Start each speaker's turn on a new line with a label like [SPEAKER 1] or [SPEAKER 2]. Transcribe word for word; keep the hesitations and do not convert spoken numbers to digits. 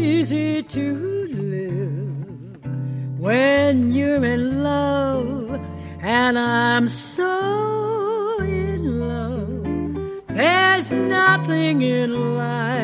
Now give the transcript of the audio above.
[SPEAKER 1] easy to live when you're in love, and I'm so in love. There's nothing in life